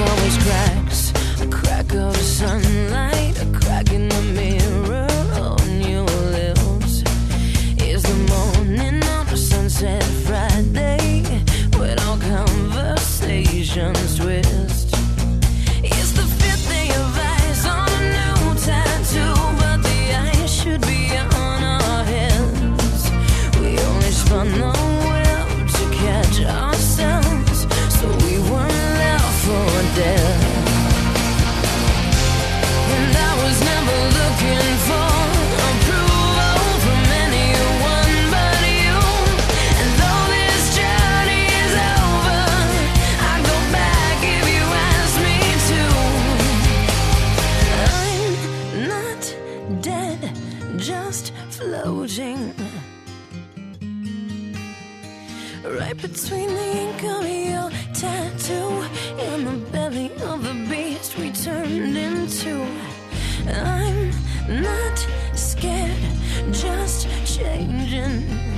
always cracks, a crack of sunlight, a crack in the mirror on your lips. Is the morning of a sunset Friday when all conversations twist? It's the fifth day of ice on a new tattoo, but the ice should be on our heads. We only spun the wheel to catch ourselves, so we weren't left for dead. And I was never looking for approval from anyone but you. And though this journey is over, I go back if you ask me to. I'm not dead, just floating right between the ink of your tattoo and the belly of the beast we turned into. I'm not scared, just changing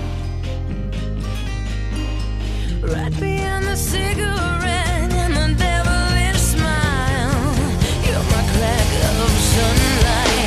right beyond the cigarette and the devilish smile. You're my crack of sunlight.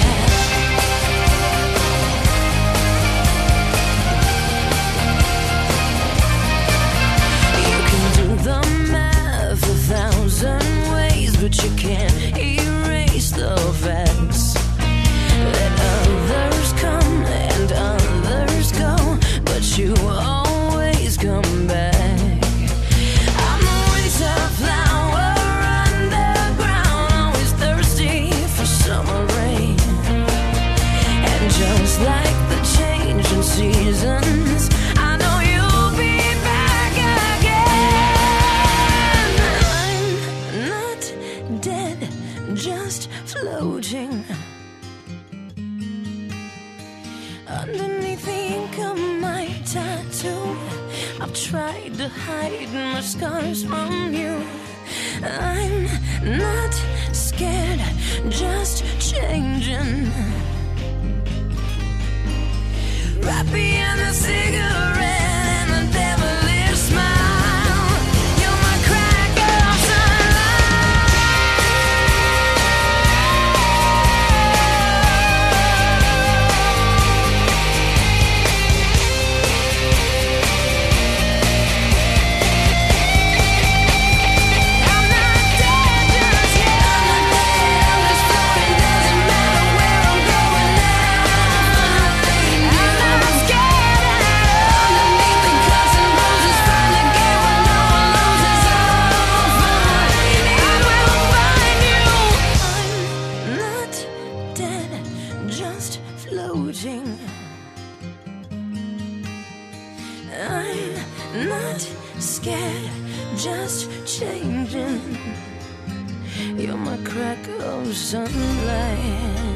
The math 1,000 ways, but you can't erase the facts. Let others come and others go, but you always come back. I'm the winter flower underground, always thirsty for summer rain. And just like the change in seasons, I know you'll be back again. Dead, just floating underneath the ink of my tattoo. I've tried to hide my scars from you. I'm not scared, just changing right beyond the cigarette and the devilish smile. You're my crack of floating. I'm not scared, just changing. You're my crack of sunlight.